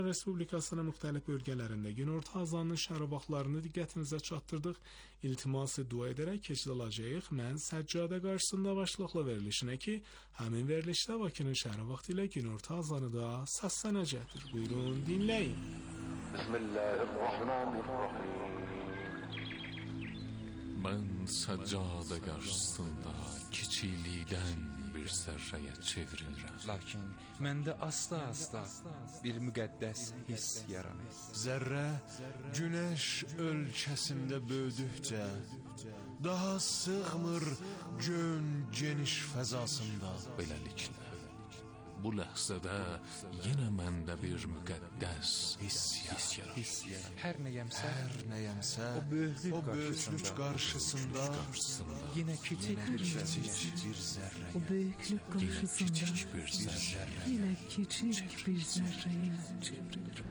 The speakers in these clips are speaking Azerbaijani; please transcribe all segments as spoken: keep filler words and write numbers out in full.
Respublikasının müxtəlif bölgələrində günorta azanının şərab vaxtlarını diqqətinizə çatdırdıq. İltiması dua edərək keçiriləcəyik. Mən səccadə qarşısında başlıqlı verilişinə ki, həmin verilişdə Bakının şərab vaxtı ilə günorta azanı da səslənəcəkdir. Buyurun, dinləyin. Bismillahirrahmanirrahim. Mən səccadə qarşısında kiçiklikdən bir zərrəyə çevrilirəm. Lakin məndə asta-asta bir müqəddəs hiss yaranır. Zərrə günəş ölkəsində böyüdükcə daha sığmır gön geniş fəzasında. Beləliklə, bu ləhzədə yenə məndə bir müqəddəs hiss yaranır. Hər nəyəmsə, Hər nəyəmsə o böyüklük o böyüklük qarşısında yenə kiçik bir zərrə. O büyüklük karşısında yine küçük bir zerreye çevrilir.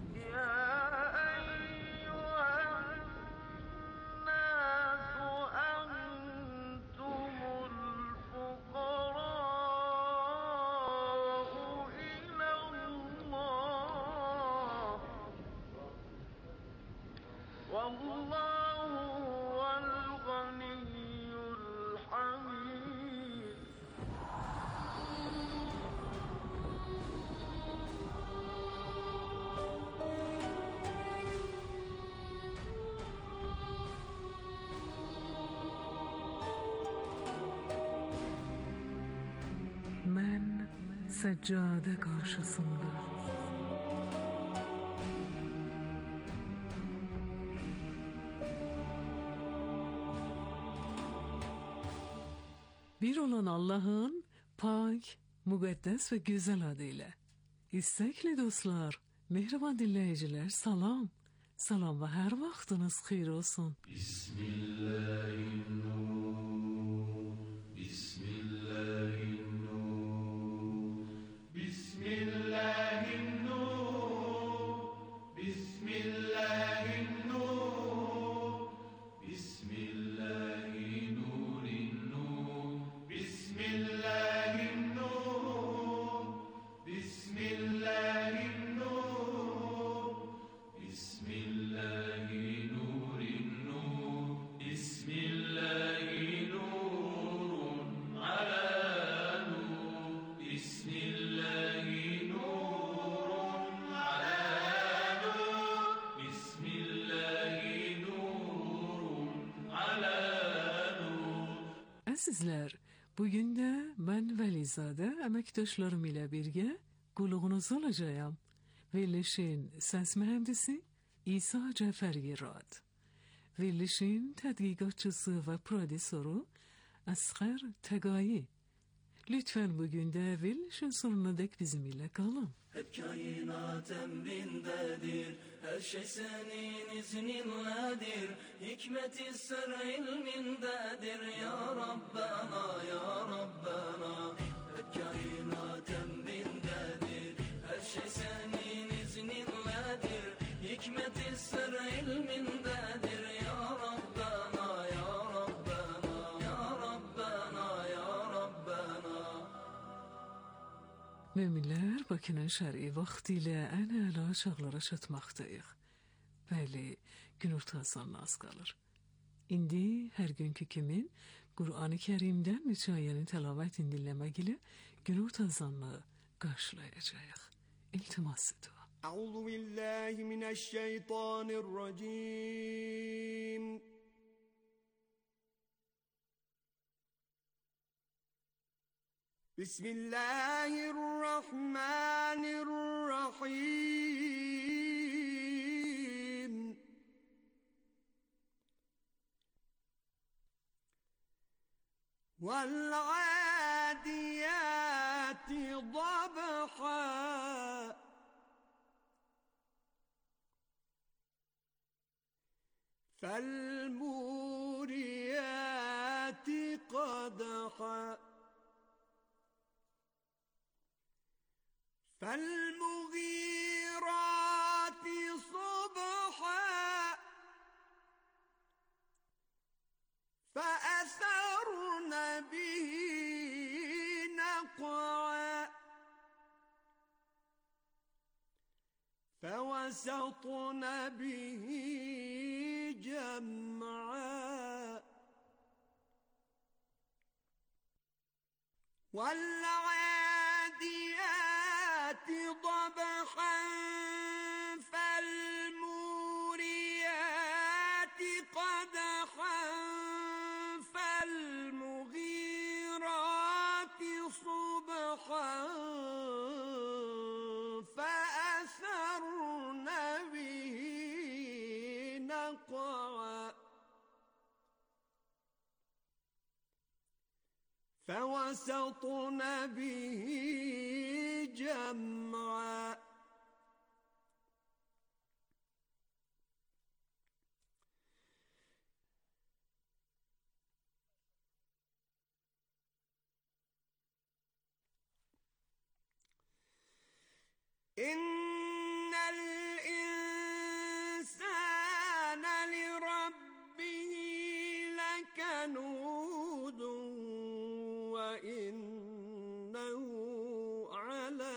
Ben seccade karşısında bir olan Allah'ın pak, mukaddes ve güzel adıyla. İstekli dostlar, mehriban dinleyiciler, salam. Salam ve her vaktiniz hayır olsun. Bismillahirrahmanirrahim. Bismillahirrahmanirrahim. Bismillahirrahmanirrahim. Bismillahirrahmanirrahim. Bismillahirrahmanirrahim. Bismillahirrahmanirrahim. Bismillahirrahmanirrahim. Bismillahirrahmanirrahim. Bismillahirrahmanirrahim. Ala nur. Bismillahirrahmanirrahim. Ala nur. Bismillahirrahmanirrahim. Ala nur. Əzizlər, bugün de ben Velizade əməkdaşlarım ile birge qulluğunuz olacağım. Verilişin səs mühendisi İsa Cəfərgirad. Verilişin tədqiqatçısı ve prodüsörü Asghar Tagayi. Lütfen bugün de verilişin sonuna dek bizimle kalın. Hep kainat emrindedir, her şey senin izninledir. Hikmet-i sır ilmindedir, ya Rabbana, ya Rabbana. Hep kainat emrindedir, her şey senin izninledir. Hikmet-i sır ilmindedir, ya Rabbana, ya Rabbana, ya Rabbana, ya Rabbana. Müminler Bakının şer'i vaktiyle en âlâ çağlara çatmaqdayıq. Bəli, günorta azanına az qalır. İndi her günkü kimin Kur'an-ı Kerim'den müçayənin təlavətini dinləmək ilə günorta azanını qarşılayacağıq. İltiması dua. أعوذ بالله من الشيطان الرجيم بسم الله الرحمن الرحيم والعاديات ضبحا فالموريات قدحا فالمغيرات صبحا فأثرن به نقعا فوسطن به جمعا والعاديات ضبحا فالموريات قدحا فالمغيرات صبحا فأثرن به نقعا فوسطن به جمعا إن الإنسان لربه لكنود وإنه على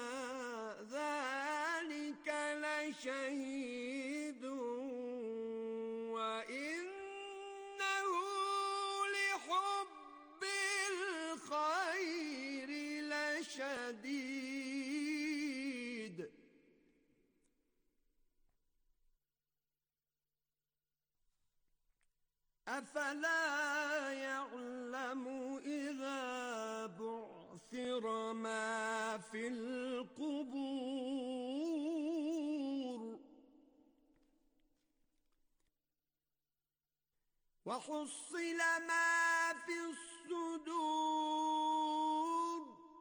ذلك لشهيد وإنه لحب الخير لشديد أفلا يعلم إذا بعثر ما في القبور وحصل ما في الصدور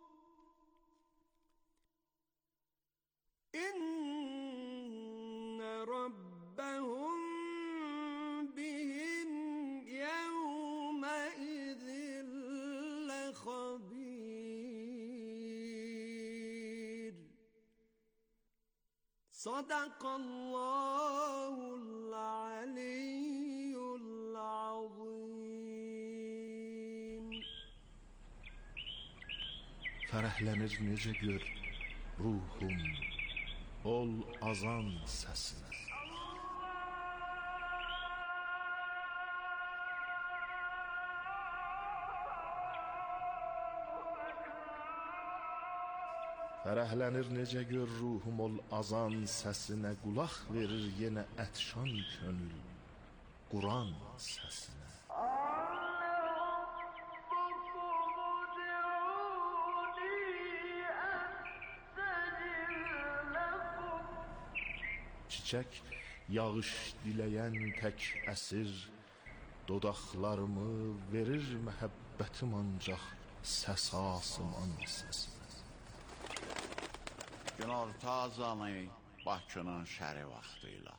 إن ربهم بهم يومئذ لخبير صدق الله العلي العظيم. Fərəhlənir necə gör ruhum ol azan səsinə. Fərəhlənir necə gör ruhum ol azan səsinə, qulaq verir yenə ətşan könül Quran səsinə. Çiçək yağış diləyən tək əsir, dodaqlarımı verir məhəbbətim ancaq səs asıman səsinə. Günorta azanı Bakının şəri vaxtıyla.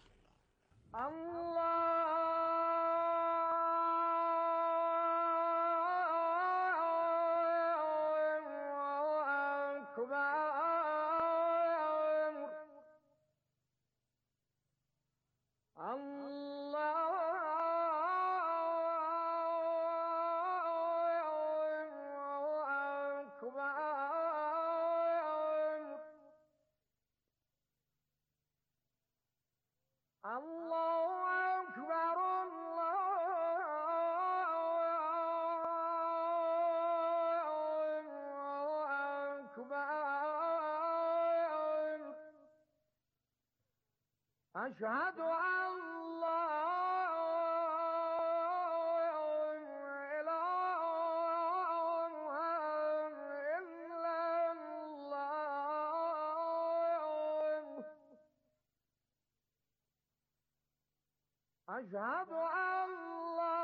أشهد أن لا إله إلا الله أشهد أن لا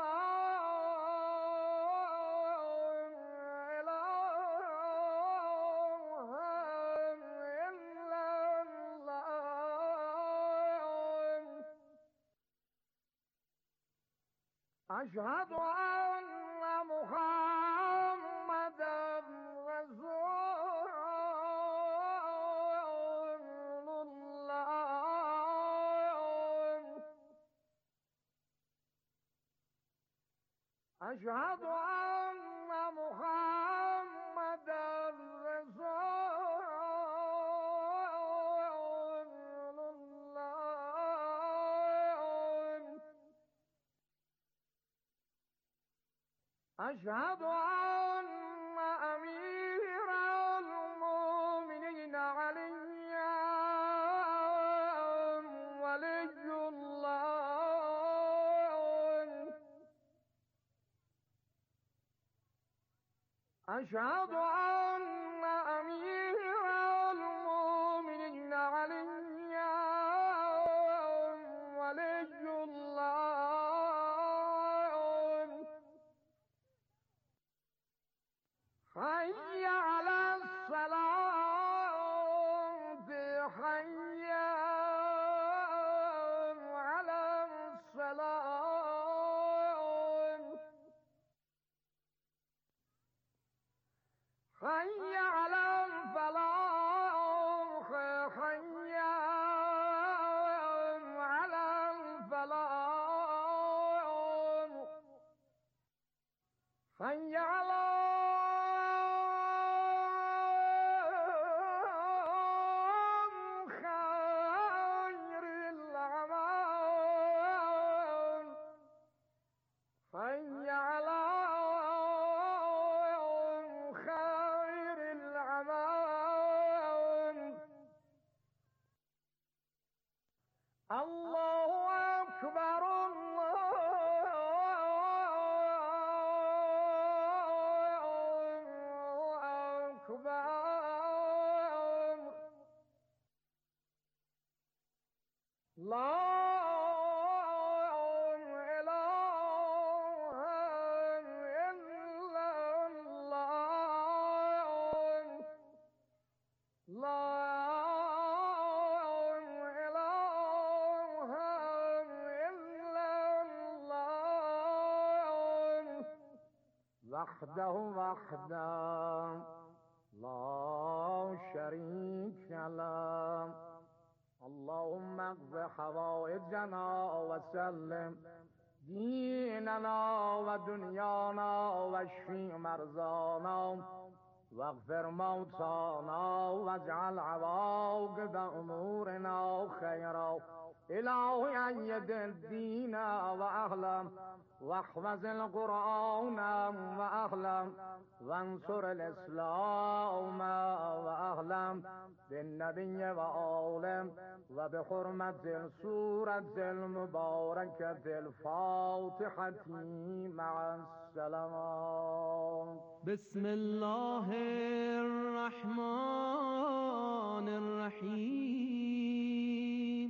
أشهد أن محمدا رسول الله أشهد أن محمدا رسول الله أشهد أن أمير المؤمنين علي ولي الله أشهد أن أمير المؤمنين علي ولي الله حي على الصلاة حي على الصلاة حي على الفلاح حي على الفلاح حي على خير الأعمال حي على خير الأعمال الله أكبر الله أكبر لا إله إلا الله لا إله إلا الله وحده وحده لا شريك له اللهم اقض حوائجنا وسلم ديننا ودنيانا واشفي مرضانا واغفر موتانا واجعل عواقب امورنا خيرا الهي ايد الدين واهله واحفظ القرآن واهله وانصر الاسلام واهله بالنبي وآله وبحرمة السورة المباركة الفاتحة مع السلام بسم الله الرحمن الرحيم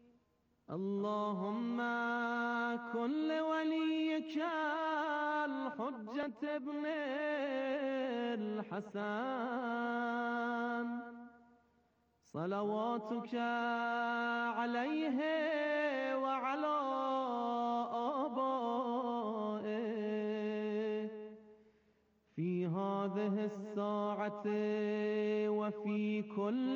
اللهم كن لوليك الحجة ابن الحسن صلواتك عليه وعلى آبائه في هذه الساعة وفي كل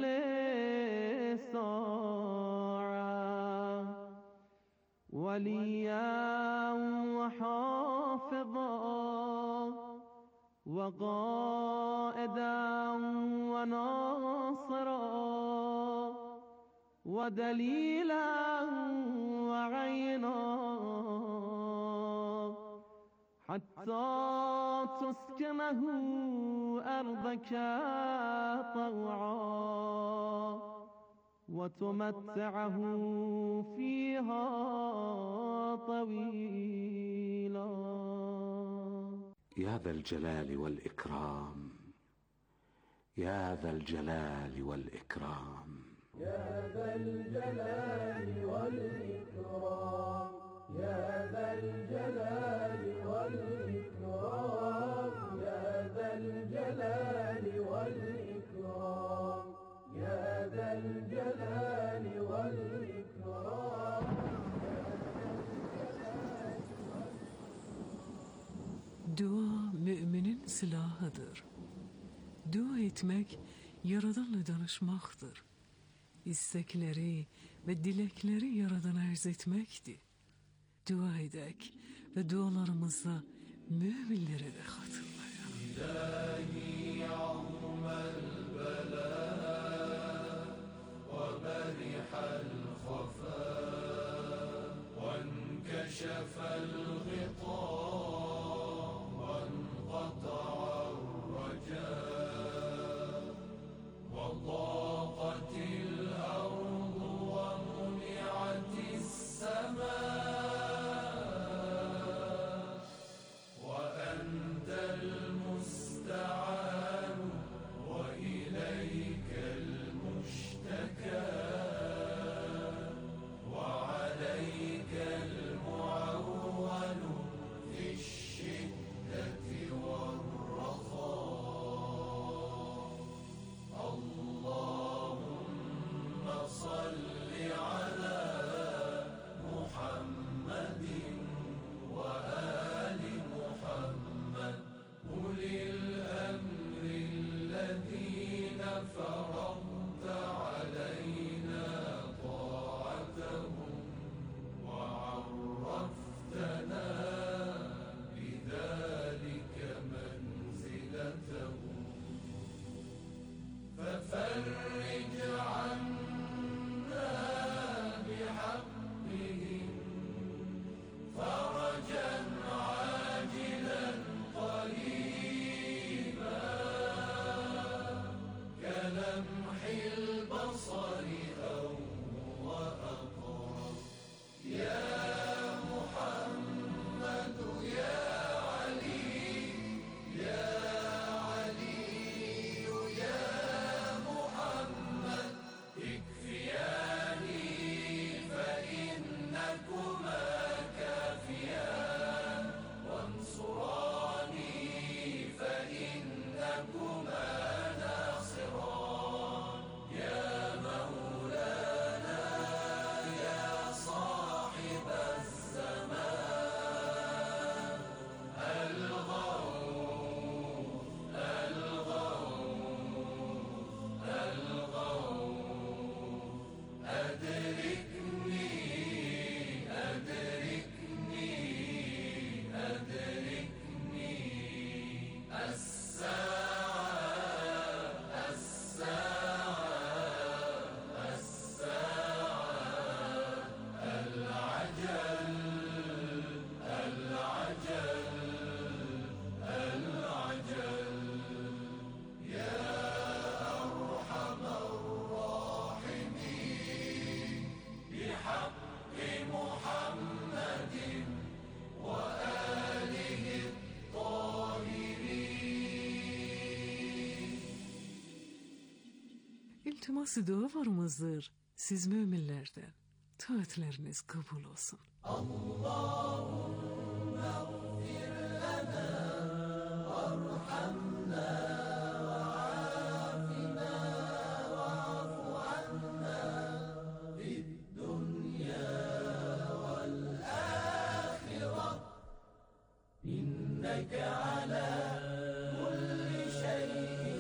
ساعة وليا وحافظا وقائدا وناصرا ودليلا وعينا حتى تسكنه أرضك طوعا وتمتعه فيها طويلا. يا ذا الجلال والإكرام، يا ذا الجلال والإكرام، يا ذا الجلال والإكرام، يا ذا الجلال والإكرام، يا ذا الجلال والإكرام، يا ذا الجلال والإكرام. Dua müminin silahıdır. Dua etmek Yaradanla danışmaktır. İstekleri ve dilekleri Yaradana arz etmektir. Dua edek ve dualarımızda müminleri de hatırlayalım. İlahi ya'mel bela ve berihal khafa ve enkeşefel ghita ve İltiması dua varımızdır siz müminlerden. Taatleriniz kabul olsun. Allahümme gfir lana varhamna وعافنا واعف عنا في الدنيا والآخرة إنك على كل شيء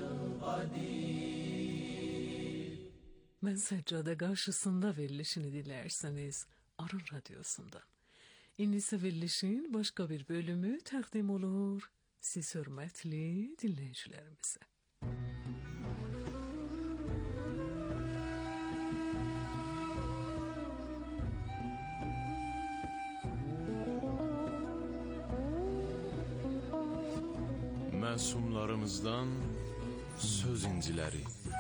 قدير. Ben seccade karşısında verilişini dilerseniz Arın Radyosu'ndan. İndisi verilişin başka bir bölümü takdim olur siz hürmetli dinleyicilerimize. Məsumlarımızdan söz inciləri.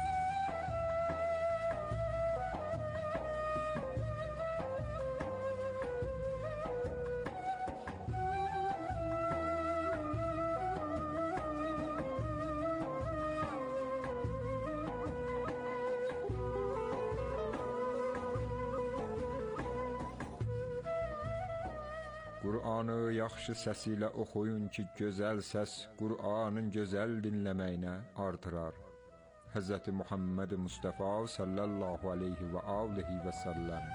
Qur'anı yaxşı səs ilə oxuyun ki, gözəl səs Qur'anın gözəl dinləməyinə artırar. Həzrəti Muhammed Mustafa sallallahu aleyhi və alihi və səlləm.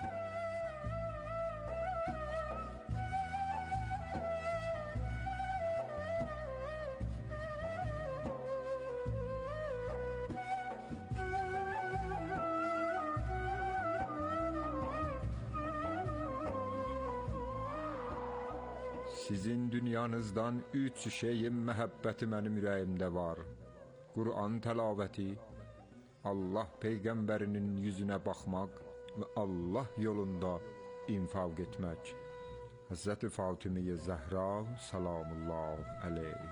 Sizin dünyanızdan üç şeyin məhəbbəti mənim ürəyimdə var. Qur'an təlabəti, Allah Peyğəmbərinin yüzünə baxmaq və Allah yolunda infaq etmək. Həzrəti Fatimə Zəhra salamullah aleyh.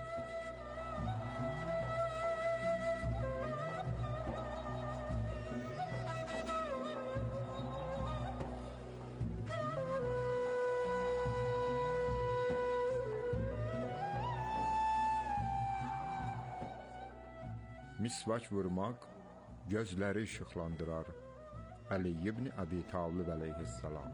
Misvak vurmaq gözləri işıqlandırar. Ali ibn Abi Talib aleyhissalam.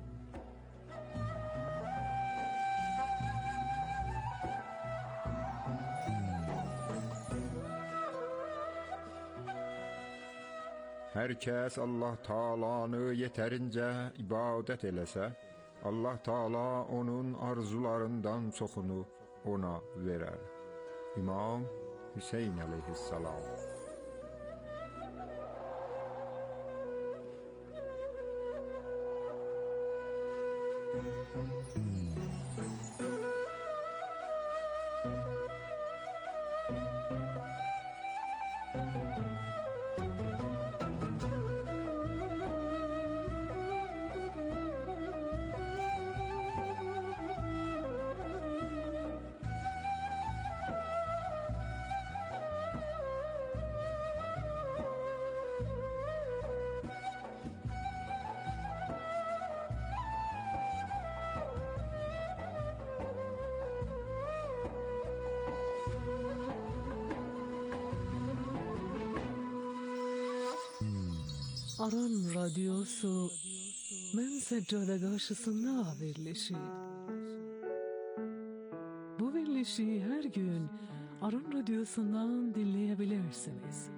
Hər kəs Allah Taala'nı yetərincə ibadət eləsə, Allah Taala onun arzularından çoxunu ona verər. İmam Hüseyin aleyhissalam. Arın Radyosu Men Seccade karşısında verilişi. Bu verilişi her gün Arın Radyosu'ndan dinleyebilirsiniz.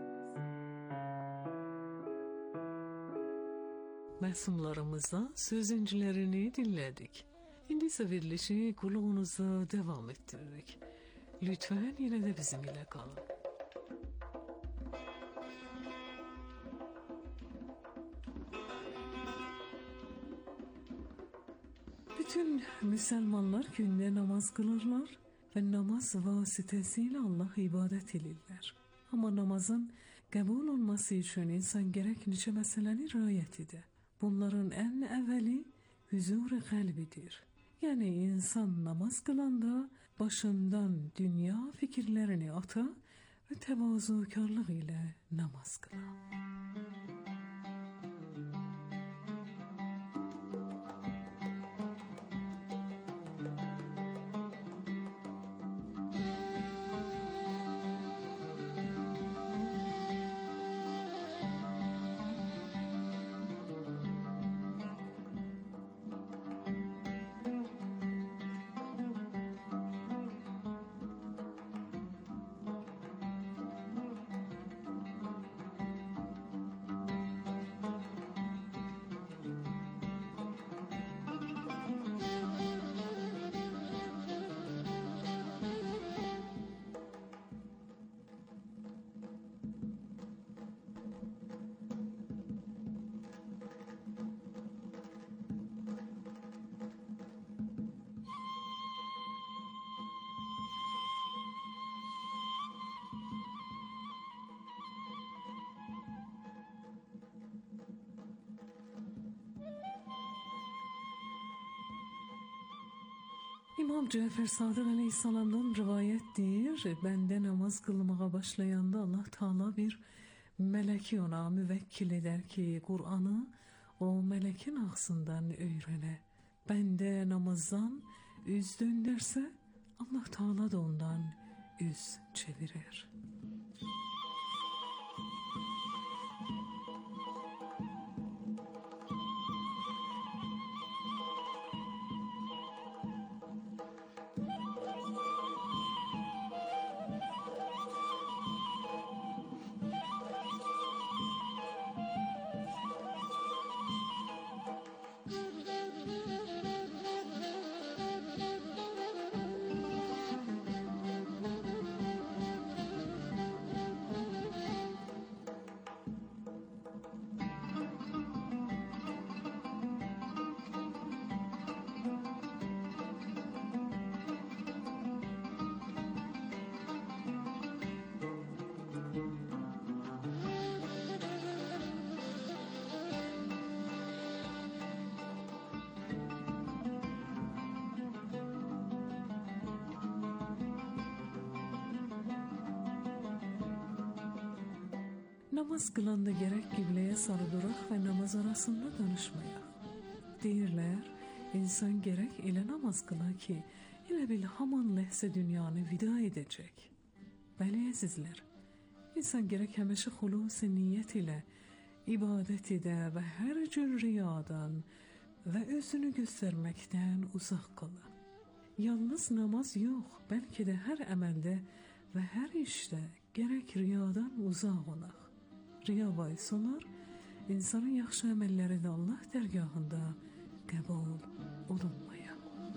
Məsumlarımızdan sözüncülerini dinledik. İndi ise verilişi kulağınıza devam ettiririk. Lütfen yine de bizimle kalın. Bütün Müslümanlar günde namaz kılırlar ve namaz vasıtasıyla Allah'a ibadet edirlər. Ama namazın qəbul olması için insan gerek nice meseleni riayet edir. Bunların en evveli huzur-i kalbidir. Yani insan namaz kılanda başından dünya fikirlerini ata ve tevazukarlık ile namaz kılar. İmam Cəfər Sadiq əleyhissalamdan rivayətdir. Bəndə namaz qılmağa başlayanda Allah Taala bir mələki ona müvəkkil edər ki, Qur'anı o mələkin ağzından öyrənə. Bəndə namazdan üz döndərsə, Allah Taala da ondan üz çevirir. Namaz qılanda gərək qibləyə sarı duraq və namaz arasında danışmayaq. Deyirlər, insan gərək elə namaz qıla ki, elə bil haman ləhsə dünyanı vida edəcək. Bəli, əzizlər, insan gərək həmişə xulus niyyət ilə ibadət edə və hər cür riyadan və özünü göstərməkdən uzaq qala. Yalnız namaz yox, bəlkə də hər əməldə və hər işdə gərək riyadan uzaq olaq. Riya bais olar, insanın yaxşı əməlləri də Allah dərgahında qəbul olunmaya.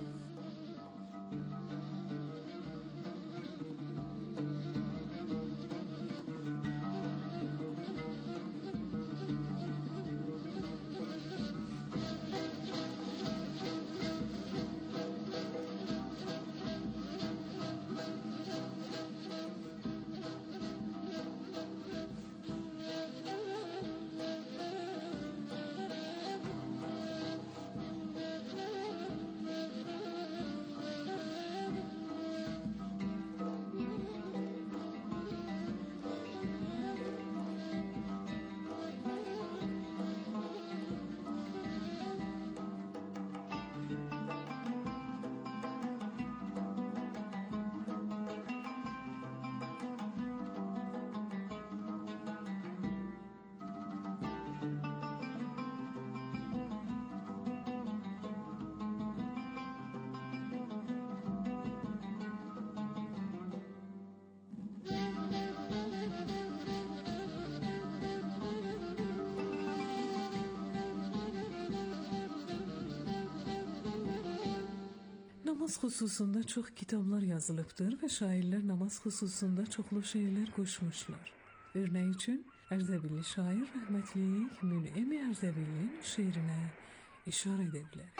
Namaz xüsusunda çox kitablar yazılıbdır və şairlər namaz xüsusunda çoxlu şeirlər qoşmuşlar. Örnək üçün, Ərdəbilli şair rəhmətli Münəmi Ərdəbillinin şeirinə işarə edə bilərik.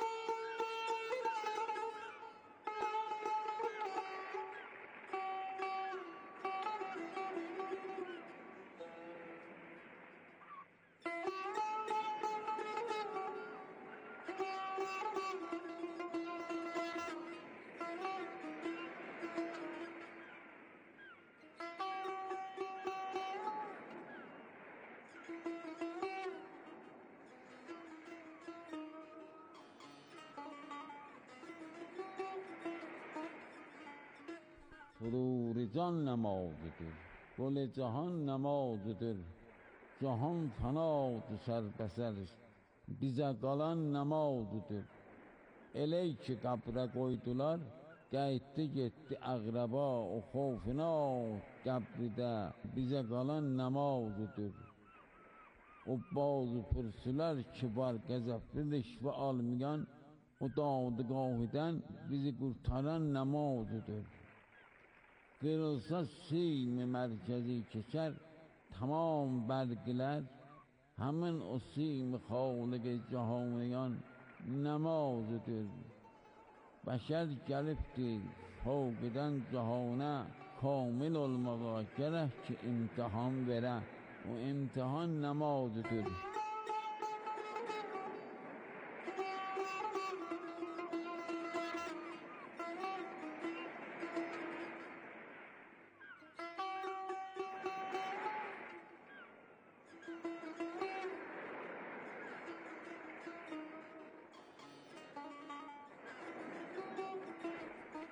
سرور جان نمازdır, گل جهان نمازdır. Cahan fanadır sərbəsər, bizə qalan namazdır. Elə ki qəbrə qoydular, qayıtdı getdi əqrəba, o xofuna qəbridə bizə qalan namazdır. O bazı pürsülər ki var qəzəbli rişvə almayan, o dadgahıdan bizi qurtaran namazdır. Qırılsa sim-i mərkəzi keçər, tamam bərqlər, həmin o sim-i xaliq-i cahaniyan namazdır. Bəşər gəlibdir, fövqdən cahana, kamil olmağa gərək ki imtihan verə, o imtihan namazdır.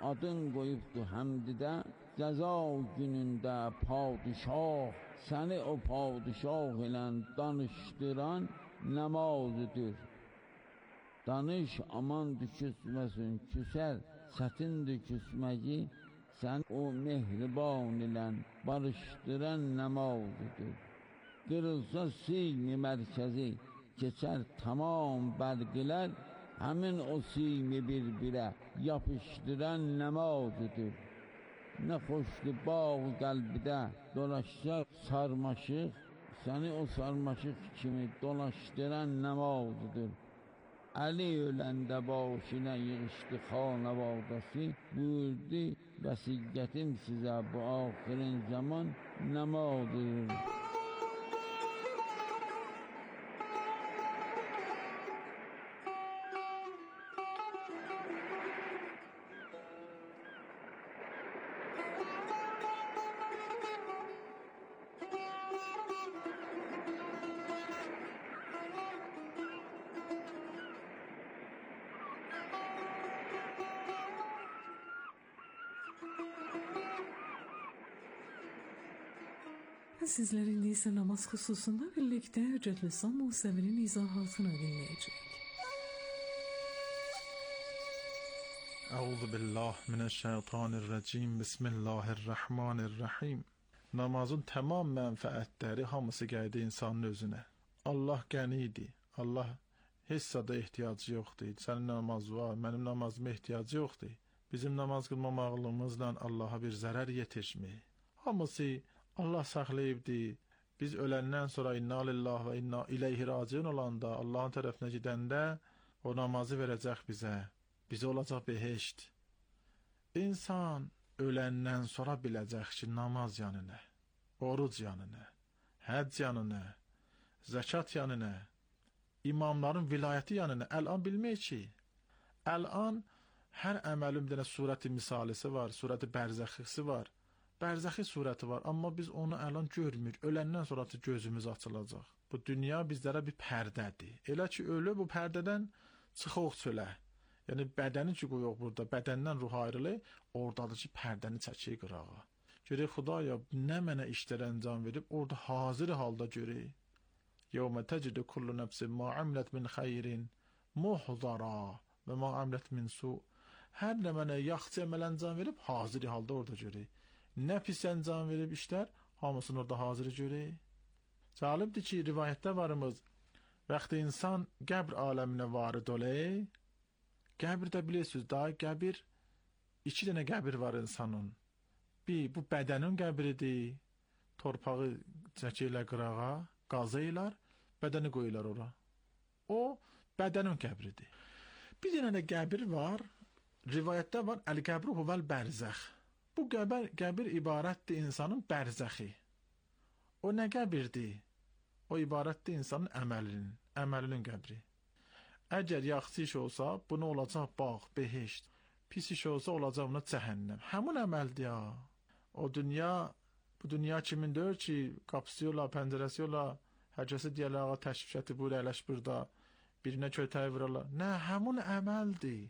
adın qoyubdu həmdidə, cəza günündə padişah, səni o padişah ilə danışdıran namazıdır. Danış aman düşüsməsin, küsər, çətindir küsməyi, sən o mehriban ilə barışdıran namazıdır. Qırılsa siymi mərkəzi, keçər tamam bərqilər, həmin o siymi bir-birə yapışdıran namazıdır. Nə xoşlu bağ qəlbidə dolaşsa sarmaşıq, səni o sarmaşıq kimi dolaşdıran namazıdır. Əli öləndə başına yığışdı xanavadası, buyurdu vəsiyyətim sizə bu axirin zaman namazıdır. Sizler indi ise namaz hususunda birlikte Hüccetül İslam Musevi'nin izahatını dinleyecek. Euzu billah mineşşeytanirracim. Bismillahirrahmanirrahim. Namazın tamam mənfəətləri hamısı gəldi insanın özünə. Allah qənidir. Allah heç sada ehtiyacı yoxdur. Sənin namaz var, mənim namazıma ehtiyacı yoxdur. Bizim namaz qılmamağımızla Allaha bir zərər yetişmir. Hamısı Allah saxlayıbdır. Biz öləndən sonra inna lillahi və inna ileyhi raciun olanda, Allahın tərəfinə gedəndə o namazı verəcək bizə. Bizə olacaq behişt. İnsan öləndən sonra biləcək ki, namaz yanı nə, oruc yanı nə, həcc yanı nə, zəkat yanı nə, imamların vilayəti yanı nə. Əl-an bilmək ki, əl-an hər əməlin bir dənə surəti misalisi var, surəti bərzəxisi var. Bərzəxi surəti var, amma biz onu əlan görmür. Öləndən sonra gözümüz açılacaq. Bu dünya bizlərə bir pərdədir. Elə ki, ölü bu pərdədən çıxıq çölə. Yəni, bədəni ki, qoyuq burada, bədəndən ruh ayrılı, oradadır ki, pərdəni çəkək qırağa. Görək, Xudaya, nə mənə işlər əncam verib, orada hazır halda görək. Yevmə təcidə kullu nəfsin ma amilət min xeyrin muhdara və ma amilət min su. Hər nə mənə yaxşı əməl əncam verib, hazır halda orada görək. Nə pis əncam verib işlər, hamısını orada hazır görək. Cəlibdir ki, rivayətdə varımız, vaxtı insan qəbr aləminə varid olay, qəbirdə bilirsiniz, daha qəbir, iki dənə qəbir var insanın. Bir, bu bədənin qəbridir, torpağı çəkirlər qırağa, qazıyırlar, bədəni qoyurlar ora. O, bədənin qəbridir. Bir dənə də qəbir var, rivayətdə var, əl-qəbru huvəl bərzəx. Bu qəbir, qəbir ibarətdir insanın bərzəxi. O nə qəbirdir? O ibarətdir insanın əməlinin, əməlinin qəbri. Əgər yaxşı iş olsa, buna olacaq bağ, behişt. Pis iş olsa, olacaq buna cəhənnəm. Həmin əməldir ya. O dünya, bu dünya kimin deyir ki, qapısı yola, pəncərəsi yola, hər kəsi deyərlər, ağa təşvişəti buyur, əyləş burada, birinə kötəyi vurarlar. Nə, həmin əməldir.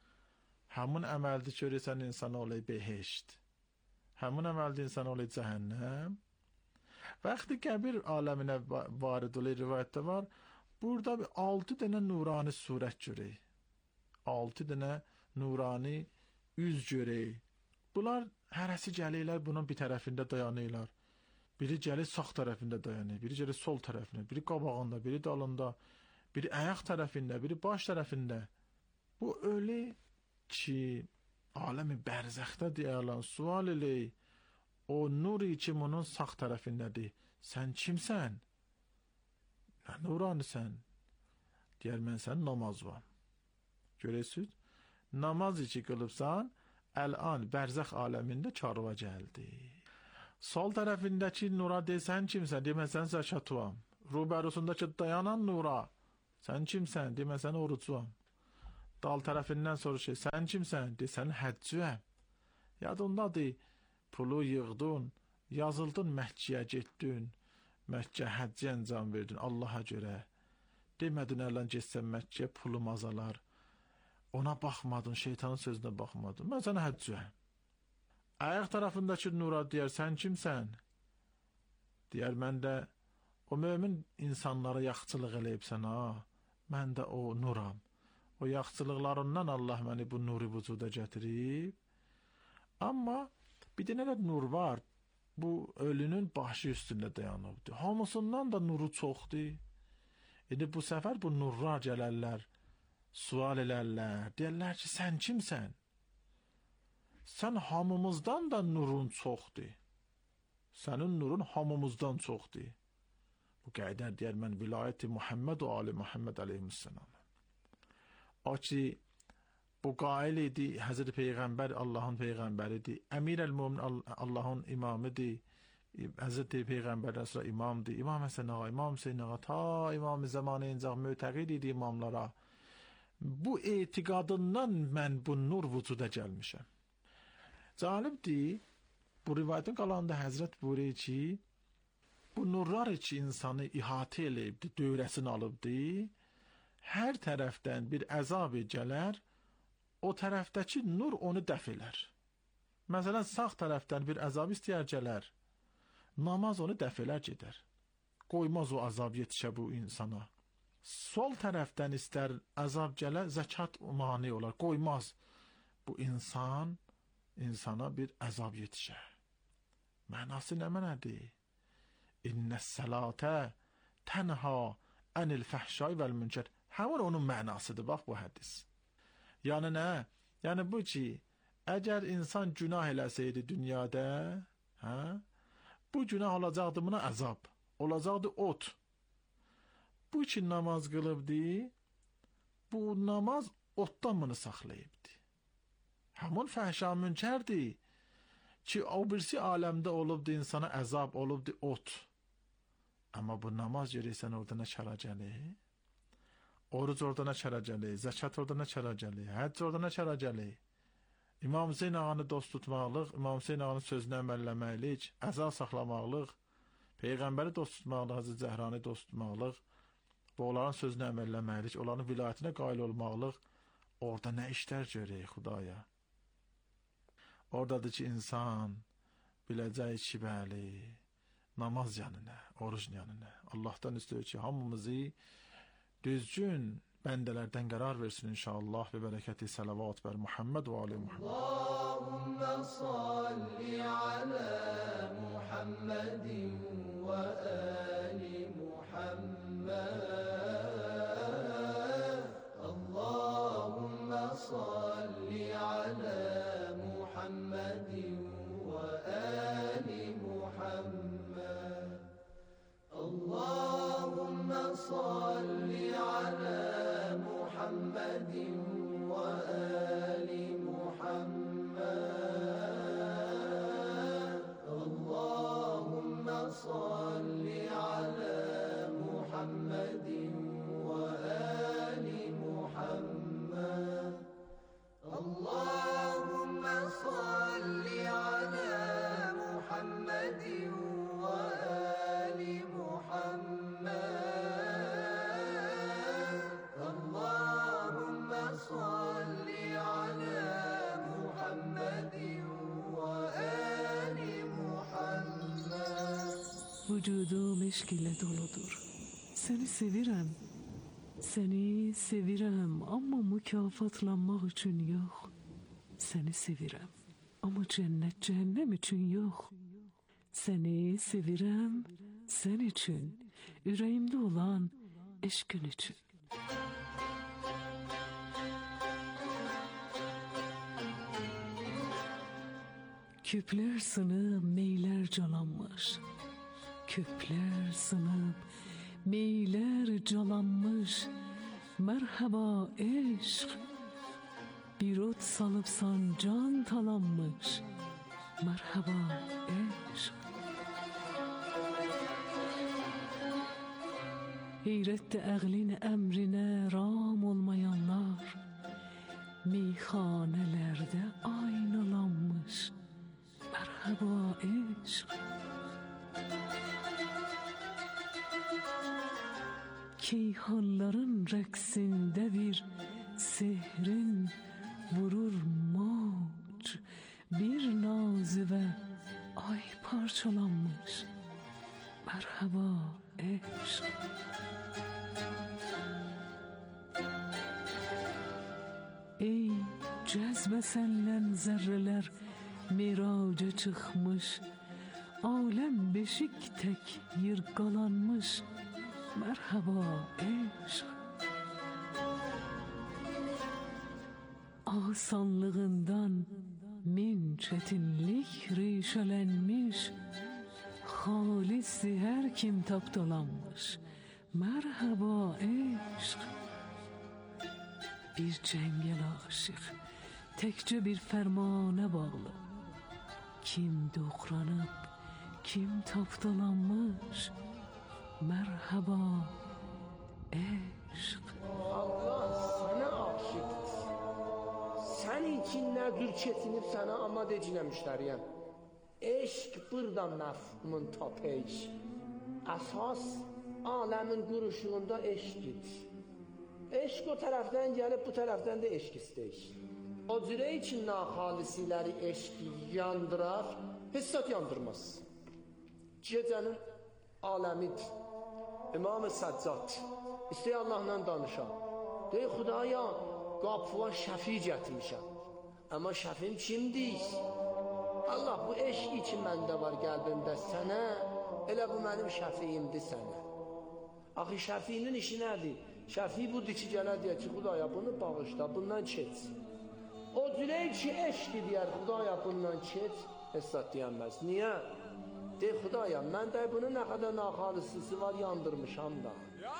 Həmin əməldir ki, görürsən insan olay behişt. Həmin əməldir insan olay cəhənnəm. Vaxtı qəbir aləminə varid olay, rivayətdə var, burada bir altı dənə nurani surət görək. Altı dənə nurani üz görək. Bunlar hərəsi gəlirlər, bunun bir tərəfində dayanırlar. Biri gəlir sağ tərəfində dayanır, biri gəlir sol tərəfində, biri qabağında, biri dalında, biri ayaq tərəfində, biri baş tərəfində. Bu öyle ki, aləmi bərzəxdə deyərlər, sual elə, o nuri kim onun sağ tərəfindədir, sən kimsən? Nə nuranısən? Deyər, mən sən namaz var. Görəsiz, namaz içi qılıbsan, əl-an bərzəx aləmində çarva gəldi. Sol tərəfindəki nura de, sən kimsən? Demə, sən zəkatuam. Rubərusundakı dayanan nura, sən kimsən? Demə, sən orucuam. Dal tərəfindən soruşur, sən kimsən? De, sən həccüəm. Yadındadır, pulu yığdın, yazıldın Məhkiyə getdin, Məkkə həcci əncam verdin Allaha görə. Demədin, ələn getsən Məkkəyə pulum azalar. Ona baxmadın, şeytanın sözünə baxmadın. Mən sənə həccüəm. Ayaq tərəfindəki nura deyər, sən kimsən? Deyər, mən də o mömin insanlara yaxçılıq eləyibsən, ha? Mən də o nuram. O yaxçılıqlarından Allah məni bu nuri vücuda gətirib. Amma bir dənə də nur var. Bu ölünün başı üstündə dayanıbdır. Hamısından da nuru çoxdur. İndi bu səfər bu nurlar gələrlər, sual elərlər, deyərlər ki, sən kimsən? Sən hamımızdan da nurun çoxdur. Sənin nurun hamımızdan çoxdur. Bu qayda deyər, mən vilayəti Muhammed və Ali Muhammed əleyhissalam. O ki, bu qail idi, Həzrət Peyğəmbər Allahın Peyğəmbəridir, Əmir əl-Mumin Allahın imamıdır, Həzrət Peyğəmbər əsra imamdır, İmam Həsən ağa, İmam Hüseyin ağa, ta İmam zamanı incaq mötəqid idi imamlara. Bu etiqadından mən bu nur vücuda gəlmişəm. Cəlibdir, bu rivayətin qalanında Həzrət buyuruyor ki, bu nurlar ki insanı ihatə eləyibdir, dövrəsini alıbdır, hər tərəfdən bir əzabı gələr, o tərəfdəki nur onu dəf elər. Məsələn, sağ tərəfdən bir əzab istəyər gələr, namaz onu dəf elər gedər. Qoymaz o əzab yetişə bu insana. Sol tərəfdən istər əzab gələr, zəkat mani olar, qoymaz. Bu insan, insana bir əzab yetişə. Mənası nə mənədir? İnnəs sələtə tənha ənil fəhşay vəl münkər. Həmin onun mənasıdır, bax bu hədis. Yəni nə? Yəni bu ki, əgər insan günah eləsəydi dünyada, hə? Bu günah olacaqdı buna əzab, olacaqdı ot. Bu ki namaz qılıbdı, bu namaz otdan bunu saxlayıbdı. Həmin fəhşa münkərdir ki, o birisi aləmdə olubdu, insana əzab olubdu ot. Amma bu namaz görürsən orada nə çara gəlir? Oruc orada nə çara gəlir? Zəkat orada nə çara gəlir? Həcc orada nə çara gəlir? İmam Hüseyin ağanı dost tutmaqlıq, İmam Hüseyin ağanın sözünə əməlləməklik, əzal saxlamaqlıq, Peyğəmbəri dost tutmaqlıq, Həzrət Zəhranı dost tutmaqlıq, bu onların sözünə əməlləməklik, onların vilayətinə qail olmaqlıq, orada nə işlər görək Xudaya? Oradadır ki, insan biləcək ki, bəli, namaz yanına, oruc yanına. Allahdan istəyir ki, hamımızı düzgün bəndələrdən qərar versin inşallah və bərəkəti salavat bər Muhammed və Ali Muhammed. Allahümme salli ala Muhammedin və Ali Muhammed. Allahümme salli ala Muhammedin və Ali Muhammed. Allahümme salli ala محمد وآل محمد اللهم صل على محمد وآل محمد اللهم صل على محمد وآل محمد صل على محمد وآل محمد. Vücudum eşq ilə doludur. Səni sevirəm. Səni sevirəm, amma mükafatlanmaq üçün yox. Səni sevirəm, amma cənnət cəhənnəm üçün yox. Səni sevirəm, sən üçün, ürəyimdə olan eşqin üçün. Küpler sınıp meyler calanmış. Küpler sınıp meyler calanmış. Merhaba eşq. Bir ot salıpsan can talanmış. Merhaba eşq. Heyrette əqlin əmrinə ram olmayanlar meyxanelerde aynalanmış. Merhaba eşq. Keyhanların rəqsində bir sehrin vurur moc bir nazı ve ay parçalanmış. Merhaba eşk. Ey cezbe senlen zerreler miraca çıkmış, alem beşik tek yırgalanmış. Merhaba eşk. Asanlığından min çetinlik rişelenmiş, halisi her kim taptalanmış. Merhaba eşk. Bir cengel aşık tekçe bir fermana bağlı, kim doğranıp kim taptalanmış. Merhaba eşk. Allah sana aşıqdır. Sən için nəzür keçinib sənə amad eciləmişləriyəm. Eşq buradan məfhumun tapış. Əsas aləmin quruşuğunda eşqdir. Eşq o tərəfdən gəlib bu tərəfdən də eşq istəyir. O cürə için naxalisiləri eşq yandırar, hissat yandırmaz. Gecənin aləmidir. İmam-ı Səccad istəyə Allahla danışam. Dey Xudaya qapıva şəfi gətirmişəm. Amma şəfim kimdir? Allah bu eşq için məndə var qəlbimdə sənə, elə bu mənim şəfiyimdir sənə. Axı şəfinin işi nədir? Şəfi budur ki gələ deyək ki Xudaya bunu bağışla, bundan keç. O cürə ki eşqdir deyər Xudaya bundan keç, hesat deyənməz. Niyə? Dey Xudaya mən də bunun nə qədər naxalisisi var yandırmışam da.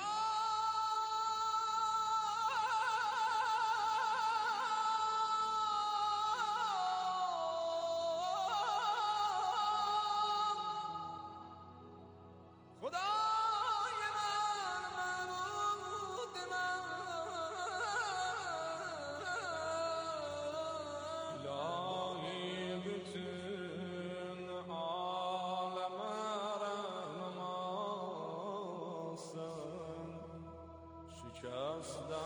Şikəstə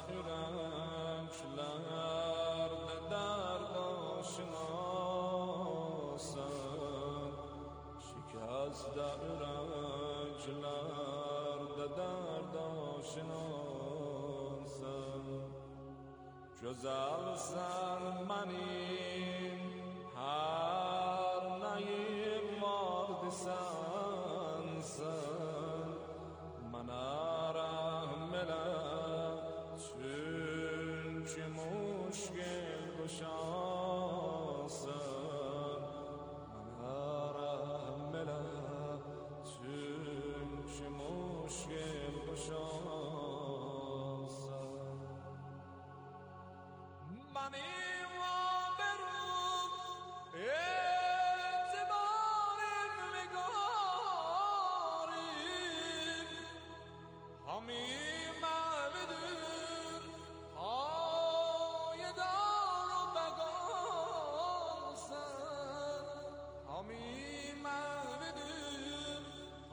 ürəklərdə dərd aşinasın. Şikəstə ürəklərdə dərd aşinasın. Gözəlsən mənim hər nəyim vardı sənsən. Mənə rəhm elə çünki müşkil quşasın. Mənə rəhm elə çünki müşkil quşasın. Mənim aberum etibarım nigarim hamim əvidir ayedar o bəqarsan. Hamim əvidir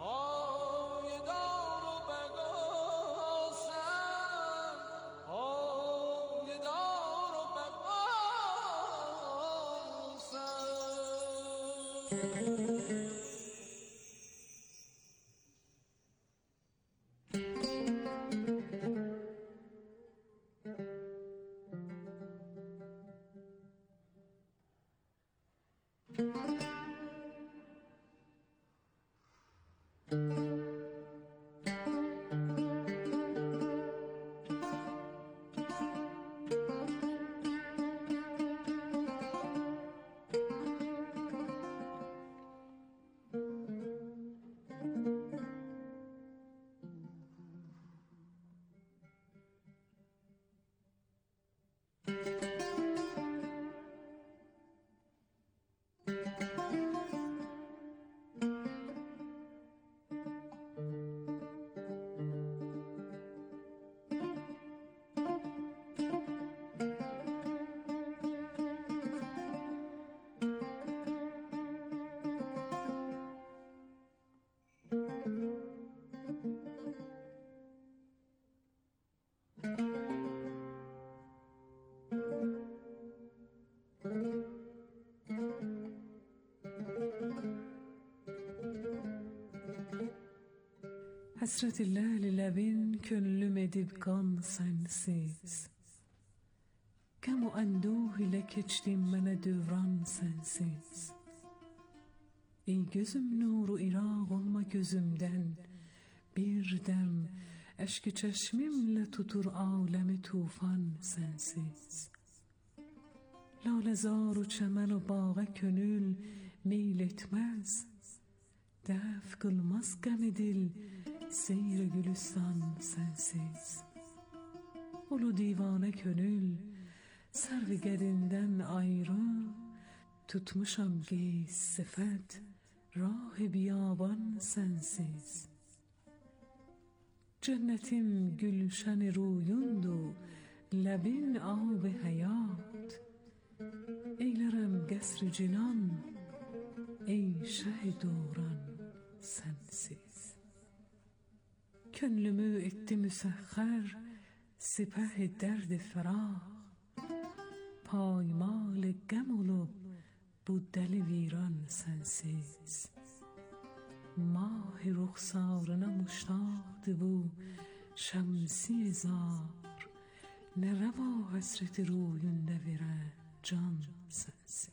ayedar o bəqarsan. Ayedar o bəqarsan. Həsrət illəli ləbin könlüm edib qan sənsiz. Qəm o ənduh ilə keçdim mənə dövran sənsiz. Ey gözüm nuru iraq olma gözümdən, bir dəm əşk-i çəşmimlə tutur aləmi tufan sənsiz. Lalezar و çəmən و bağa könül meyl etməz, dəf qılmaz qəmi dil seyr gülüstan sənsiz. Ulu divanə könül sərvi qədindən ayrı, tutmuşam qeys sifət rah biyaban sənsiz. Cənnətim gülşən ruyundu, ləbin ab həyat, eylərəm qəsr cinan, ey şəh dövran sənsiz. Könlümü etdi müsəxxər sipəh dərd firaq, paymal qəm olub bu dəli viran sənsiz. ماه رخسارına مشتاقdı bu şəmsi zar, nə rəva həsrəti ruyunda verə can sənsiz.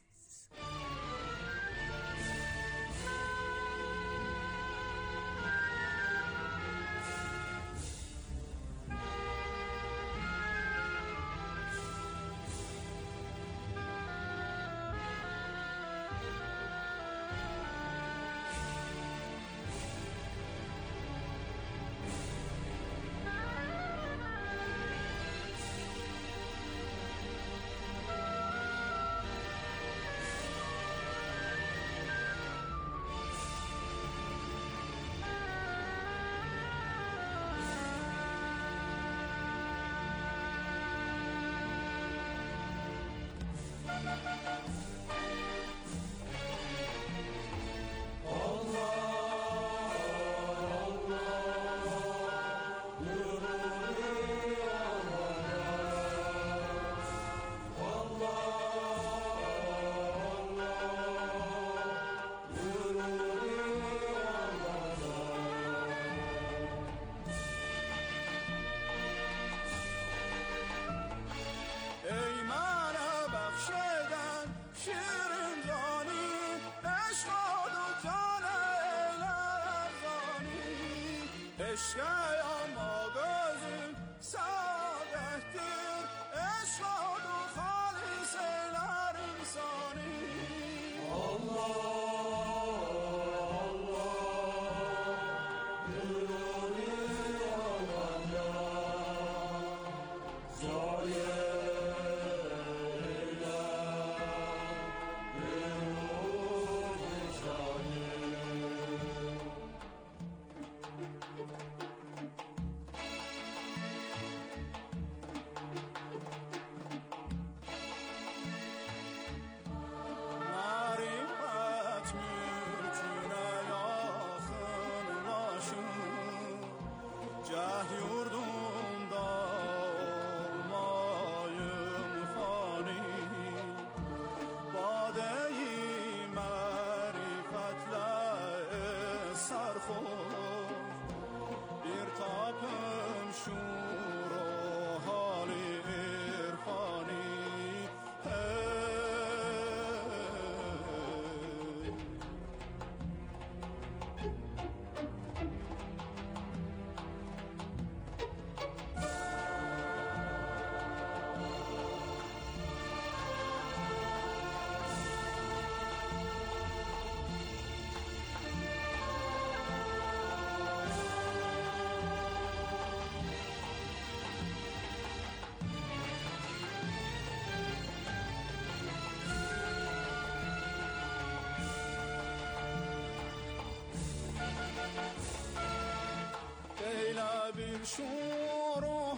شور و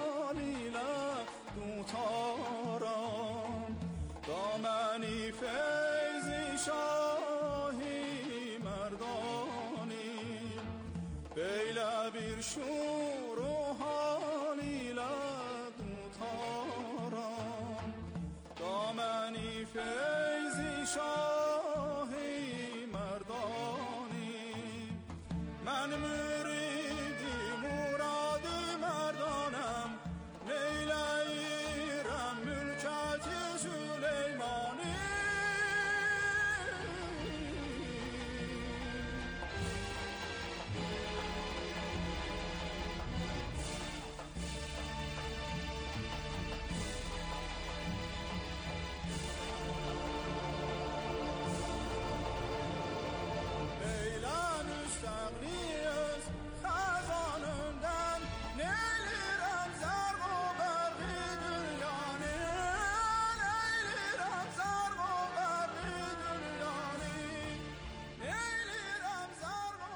حالیله دوتارم دامنی فیضی شاهی مردانی بیله بیر شور و حالیله دوتارم دامنی فیضی شاهی مردانی من مرید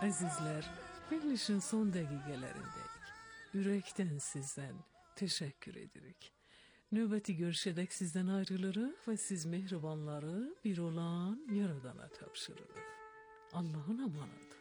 Əzizlər, verilişin son dəqiqələrindəyik. Ürəkdən sizdən təşəkkür edirik. Növbəti görüşədək sizdən ayrılırıq və siz mehribanları bir olan Yaradana tapşırırıq. Allahın amanıdır.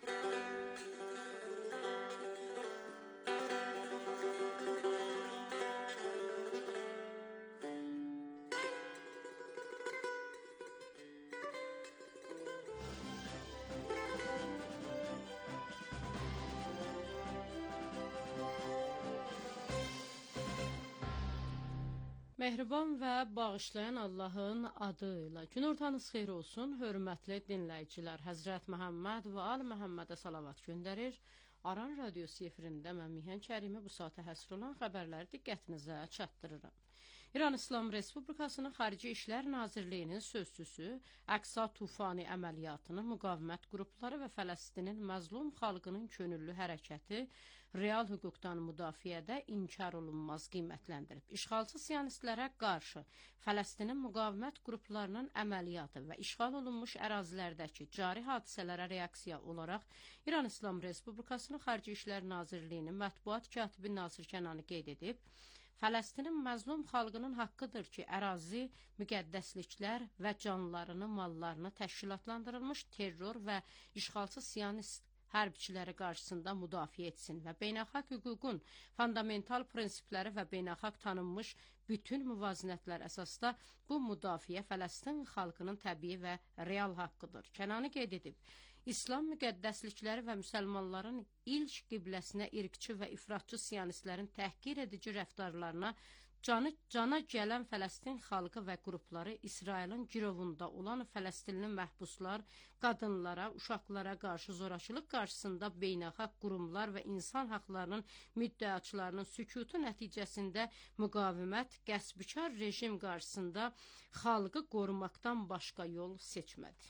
Mehriban və bağışlayan Allahın adıyla günortanız xeyir olsun, hörmətli dinləyicilər. Həzrət Məhəmməd və Ali Məhəmmədə salavat göndərir. Aran radiosu efirində mən Mihan Kərimi bu saata həsr olan xəbərləri diqqətinizə çatdırıram. İran İslam Respublikasının Xarici İşlər Nazirliyinin sözçüsü Əqsa Tufani əməliyyatını müqavimət qrupları və Fələstinin məzlum xalqının könüllü hərəkəti real hüquqdan müdafiədə inkar olunmaz qiymətləndirib. İşğalçı siyonistlərə qarşı Fələstinin müqavimət qruplarının əməliyyatı və işğal olunmuş ərazilərdəki cari hadisələrə reaksiya olaraq İran İslam Respublikasının Xarici İşlər Nazirliyinin mətbuat katibi Nasir Kənani qeyd edib, Fələstinin məzlum xalqının haqqıdır ki, ərazi, müqəddəsliklər və canlarını, mallarını təşkilatlandırılmış terror və işğalçı siyonist hərbçiləri qarşısında müdafiə etsin və beynəlxalq hüququn fundamental prinsipləri və beynəlxalq tanınmış bütün müvazinətlər əsasda bu müdafiə Fələstin xalqının təbii və real haqqıdır. Kənani qeyd edib, İslam müqəddəslikləri və müsəlmanların ilk qibləsinə irqçi və ifratçı siyonistlərin təhqir edici rəftarlarına Canı, cana gələn Fələstin xalqı və qrupları İsrailin girovunda olan Fələstinli məhbuslar, qadınlara, uşaqlara qarşı zorakılıq qarşısında beynəlxalq qurumlar və insan haqlarının müddəaçılarının sükutu nəticəsində müqavimət, qəsbikar rejim qarşısında xalqı qorumaqdan başqa yol seçmədi.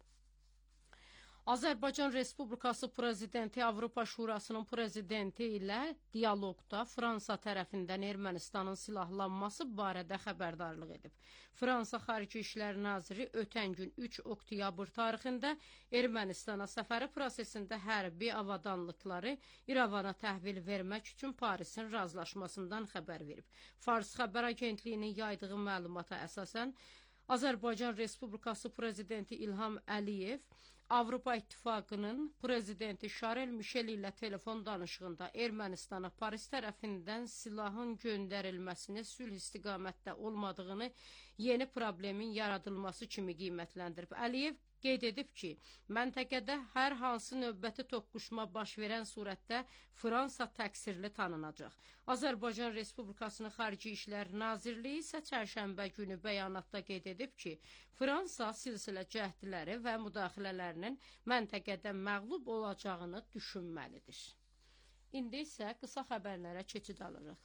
Azərbaycan Respublikası Prezidenti Avropa Şurasının prezidenti ilə dialoqda Fransa tərəfindən Ermənistanın silahlanması barədə xəbərdarlıq edib. Fransa Xarici İşlər Naziri ötən gün üç oktyabr tarixində Ermənistana səfəri prosesində hərbi avadanlıqları İrəvana təhvil vermək üçün Parisin razılaşmasından xəbər verib. Fars xəbər agentliyinin yaydığı məlumata əsasən, Azərbaycan Respublikası Prezidenti İlham Əliyev Avropa İttifaqının prezidenti Şarel Mişel ilə telefon danışığında Ermənistana Paris tərəfindən silahın göndərilməsini sülh istiqamətdə olmadığını, yeni problemin yaradılması kimi qiymətləndirib. Əliyev qeyd edib ki, məntəqədə hər hansı növbəti toqquşma baş verən surətdə Fransa təqsirli tanınacaq. Azərbaycan Respublikasının Xarici İşlər Nazirliyi isə çərşənbə günü bəyanatda qeyd edib ki, Fransa silsilə cəhdləri və müdaxilələrinin məntəqədə məğlub olacağını düşünməlidir. İndi isə qısa xəbərlərə keçid alırıq.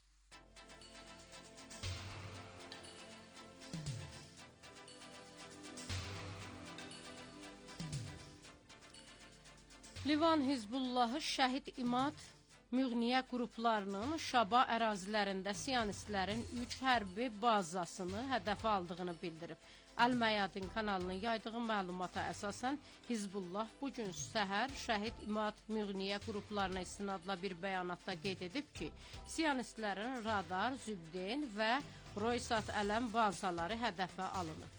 Livan Hizbullahı Şəhid İmad Müğniyə qruplarının Şaba ərazilərində siyonistlərin üç hərbi bazasını hədəfə aldığını bildirib. Əl-Məyadin kanalının yaydığı məlumata əsasən Hizbullah bugün səhər Şəhid İmad Müğniyə qruplarına istinadla bir bəyanatda qeyd edib ki, siyonistlərin radar, Zübden və Roysat Ələm bazaları hədəfə alınıb.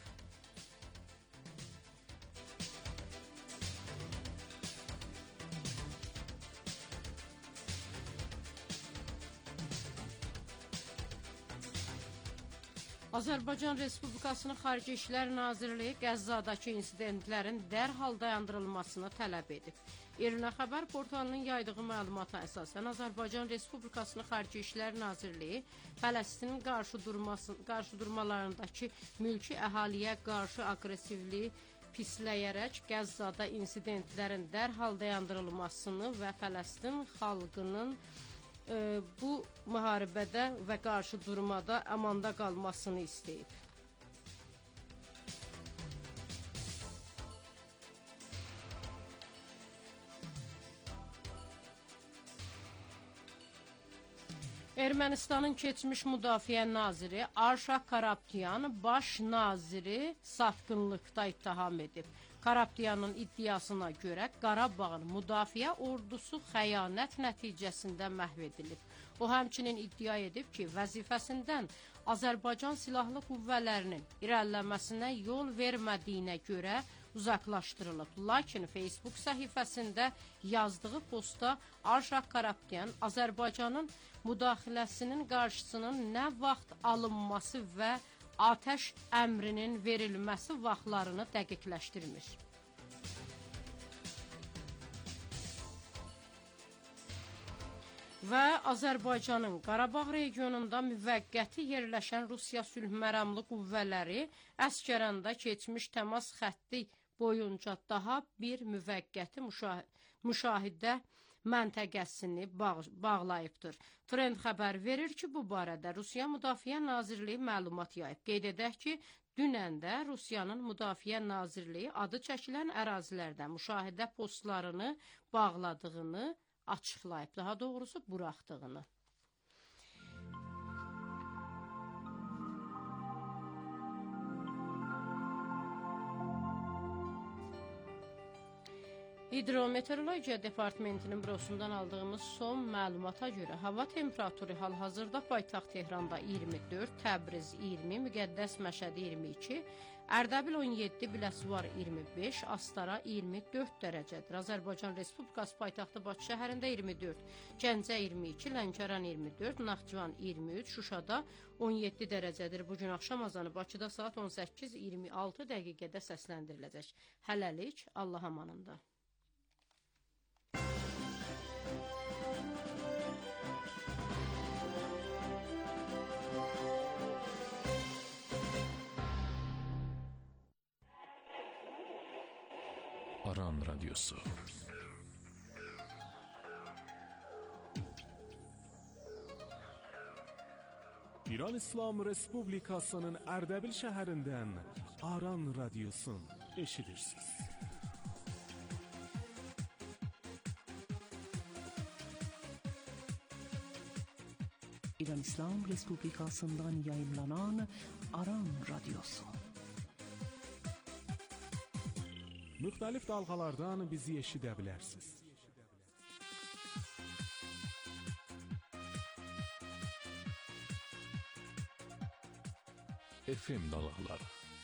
Azərbaycan Respublikasının Xarici İşlər Nazirliyi Qəzzadakı insidentlərin dərhal dayandırılmasını tələb edib. İRNA xəbər portalının yaydığı məlumata əsasən Azərbaycan Respublikasının Xarici İşlər Nazirliyi Fələstinin qarşıdurmalarındakı mülki əhaliyə qarşı aqressivliyi pisləyərək Qəzzada insidentlərin dərhal dayandırılmasını və Fələstin xalqının bu müharibədə və qarşı durmada amanda qalmasını istəyib. Ermənistanın keçmiş müdafiə naziri Arşak Karapetyan baş naziri satqınlıqda ittiham edib. Karapetyanın iddiasına görə Qarabağın müdafiə ordusu xəyanət nəticəsində məhv edilib. O həmçinin iddia edib ki, vəzifəsindən Azərbaycan Silahlı Qüvvələrinin irəliləməsinə yol vermədiyinə görə uzaqlaşdırılıb. Lakin Facebook səhifəsində yazdığı postda Arşak Karapetyan Azərbaycanın müdaxiləsinin qarşısının nə vaxt alınması və atəş əmrinin verilməsi vaxtlarını dəqiqləşdirmiş. Və Azərbaycanın Qarabağ regionunda müvəqqəti yerləşən Rusiya sülhməramlı qüvvələri Əskəranda keçmiş təmas xətti boyunca daha bir müvəqqəti müşah müşahidə məntəqəsini bağ bağlayıbdır. Trend xəbər verir ki, bu barədə Rusiya Müdafiə Nazirliyi məlumat yayıb. Qeyd edək ki, dünən də Rusiyanın Müdafiə Nazirliyi adı çəkilən ərazilərdə müşahidə postlarını bağladığını açıqlayıb, daha doğrusu buraxdığını. Hidrometeorologiya Departamentinin bürosundan aldığımız son məlumata görə hava temperaturu hal-hazırda paytaxt Tehranda iyirmi dörd, Təbriz iyirmi, Müqəddəs Məşədi iyirmi iki, Ərdəbil on yeddi, Biləsuvar iyirmi beş, Astara iyirmi dörd dərəcədir. Azərbaycan Respublikası paytaxtı Bakı şəhərində iyirmi dörd, Gəncə iyirmi iki, Lənkəran iyirmi dörd, Naxçıvan iyirmi üç, Şuşada on yeddi dərəcədir. Bugün axşam azanı Bakıda saat on səkkiz iyirmi altı dəqiqədə səsləndiriləcək. Hələlik Allah amanında. Aran Radyosu. İran İslam Respublikasının Ərdəbil şəhərindən Aran Radyosun eşidirsiniz. İran İslam Respublikasından yayınlanan Aran Radyosu. Müxtəlif dalğalardan bizi eşidə bilərsiniz. F M dalğaları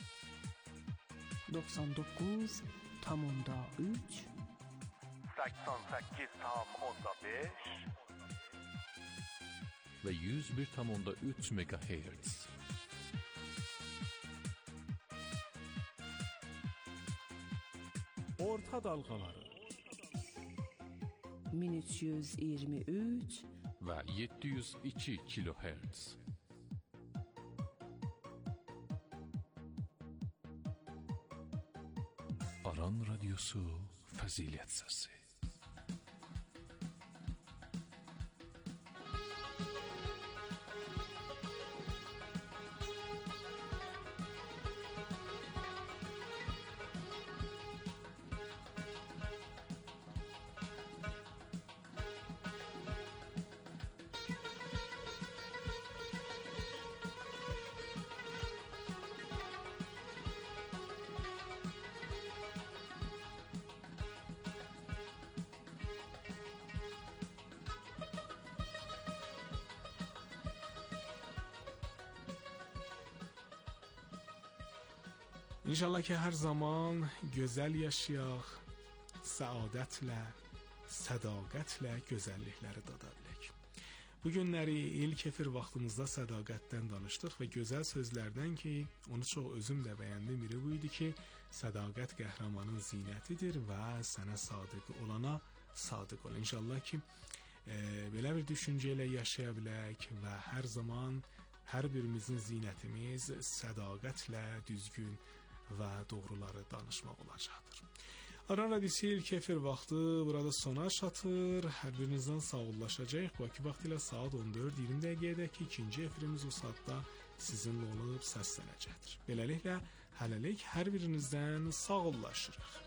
doksan doqquz tam onda üç, səksən səkkiz tam onda beş və yüz bir tam onda üç megahertz. Orta dalğaları min üç yüz iyirmi üç və yeddi yüz iki kilohertz. Aran Radyosu Fəzilət Səsi. İnşallah ki hər zaman gözəl yaşayaq, səadətlə, sədaqətlə gözəllikləri dada bilək. Bu günləri ilk efir vaxtımızda sədaqətdən danışdıq və gözəl sözlərdən ki, onu çox özüm də bəyəndim, biri bu idi ki, sədaqət qəhrəmanın zinətidir və sənə sadiq olana sadiq ol. İnşallah ki, e, belə bir düşüncə ilə yaşaya bilək və hər zaman hər birimizin zinətimiz sədaqətlə düzgün və doğruları danışmaq olacaqdır. Aran Radyosu ilk efir vaxtı burada sona çatır. Hər birinizdən sağollaşacaq. Bakı vaxtı ilə saat on dörd iyirmi dəqiqədəki ikinci efirimiz o saatda sizinlə olub səslənəcəkdir. Beləliklə, hələlik hər birinizdən sağollaşırıq.